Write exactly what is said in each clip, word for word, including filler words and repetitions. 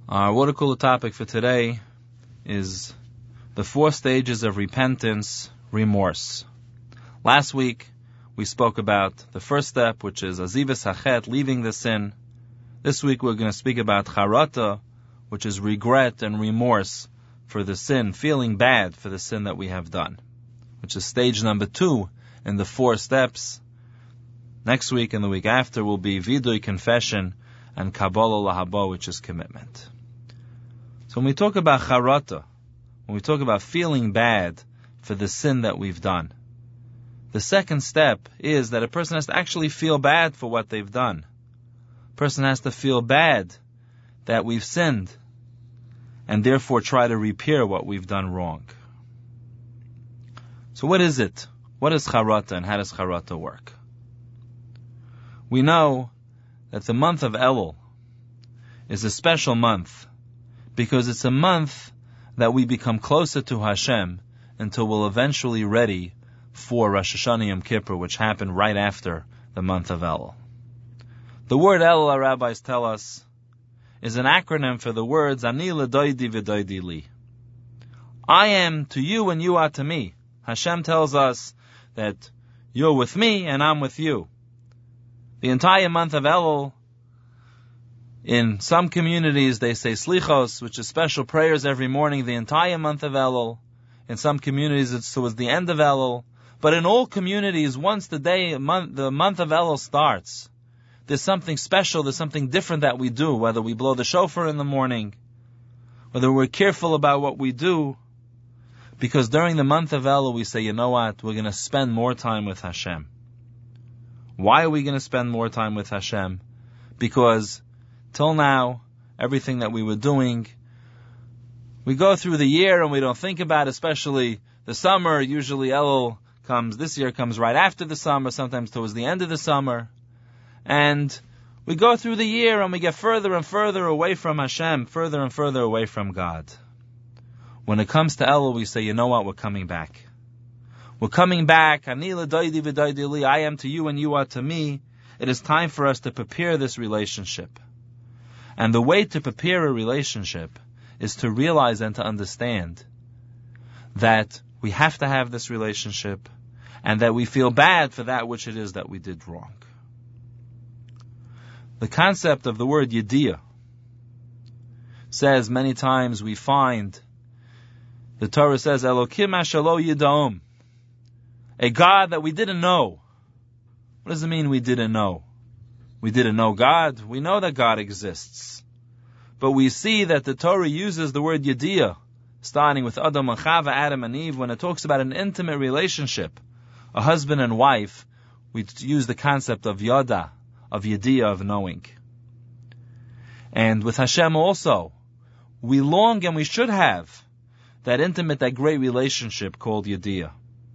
Our water cooler topic for today is the four stages of repentance, remorse. Last week, we spoke about the first step, which is azivas hachet, leaving the sin. This week, we're going to speak about charata, which is regret and remorse for the sin, feeling bad for the sin that we have done, which is stage number two in the four steps. Next week and the week after will be vidui, confession, and kabbalah lahaba, which is commitment. So when we talk about charata, when we talk about feeling bad for the sin that we've done, the second step is that a person has to actually feel bad for what they've done. A person has to feel bad that we've sinned and therefore try to repair what we've done wrong. So what is it? What is charata and how does charata work? We know that the month of Elul is a special month because it's a month that we become closer to Hashem until we're eventually ready for Rosh Hashanah Yom Kippur, which happened right after the month of Elul. The word Elul, our rabbis tell us, is an acronym for the words Ani l'doidi v'doidi li. I am to you and you are to me. Hashem tells us that you're with me and I'm with you. The entire month of Elul, in some communities they say slichos, which is special prayers every morning, the entire month of Elul. In some communities it's towards the end of Elul. But in all communities, once the day, month, the month of Elul starts, there's something special, there's something different that we do, whether we blow the shofar in the morning, whether we're careful about what we do, because during the month of Elul we say, you know what, we're going to spend more time with Hashem. Why are we going to spend more time with Hashem? Because till now, everything that we were doing, we go through the year and we don't think about it, especially the summer. Usually Elul comes, this year comes right after the summer, sometimes towards the end of the summer. And we go through the year and we get further and further away from Hashem, further and further away from God. When it comes to Elul, we say, you know what, we're coming back. We're coming back. Ani l'doidi v'doidi li. I am to you and you are to me. It is time for us to prepare this relationship. And the way to prepare a relationship is to realize and to understand that we have to have this relationship and that we feel bad for that which it is that we did wrong. The concept of the word yediyah says many times we find, the Torah says, Elokim ashalo yidaum, a God that we didn't know. What does it mean we didn't know? We didn't know God. We know that God exists. But we see that the Torah uses the word yediyah, starting with Adam and Chava, Adam and Eve, when it talks about an intimate relationship, a husband and wife, we use the concept of yada, of yediyah, of knowing. And with Hashem also, we long and we should have that intimate, that great relationship called yediyah.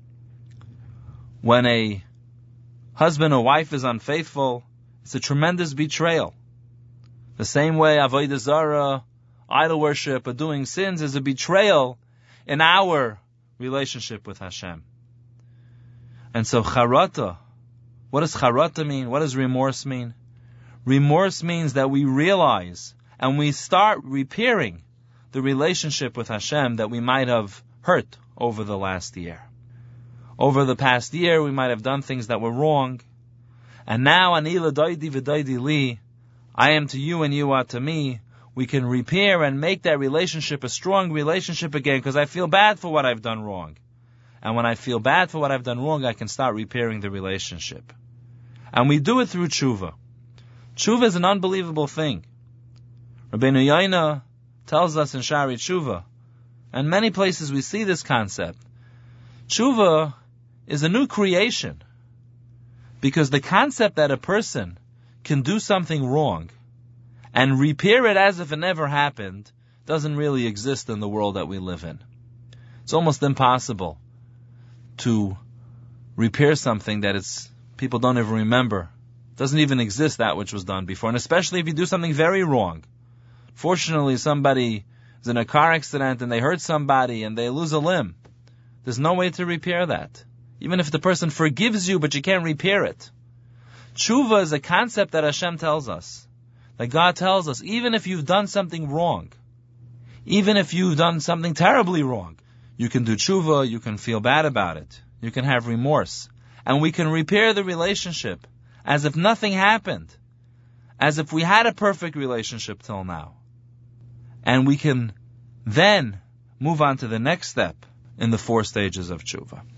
When a husband or wife is unfaithful, it's a tremendous betrayal. The same way avodah zarah, idol worship, or doing sins is a betrayal in our relationship with Hashem. And so charata, what does charata mean? What does remorse mean? Remorse means that we realize and we start repairing the relationship with Hashem that we might have hurt over the last year. Over the past year, we might have done things that were wrong. And now, ani l'doidi v'doidi li, I am to you and you are to me. We can repair and make that relationship a strong relationship again because I feel bad for what I've done wrong. And when I feel bad for what I've done wrong, I can start repairing the relationship. And we do it through tshuva. Tshuva is an unbelievable thing. Rabbeinu Yoina tells us in Shari Tshuva, and many places we see this concept. Tshuva is a new creation. Because the concept that a person can do something wrong and repair it as if it never happened doesn't really exist in the world that we live in. It's almost impossible to repair something that it's people don't even remember. It doesn't even exist, that which was done before. And especially if you do something very wrong. Fortunately, somebody is in a car accident and they hurt somebody and they lose a limb. There's no way to repair that. Even if the person forgives you, but you can't repair it. Tshuva is a concept that Hashem tells us. that God tells us, even if you've done something wrong, even if you've done something terribly wrong, you can do tshuva, you can feel bad about it, you can have remorse, and we can repair the relationship as if nothing happened, as if we had a perfect relationship till now. And we can then move on to the next step in the four stages of tshuva.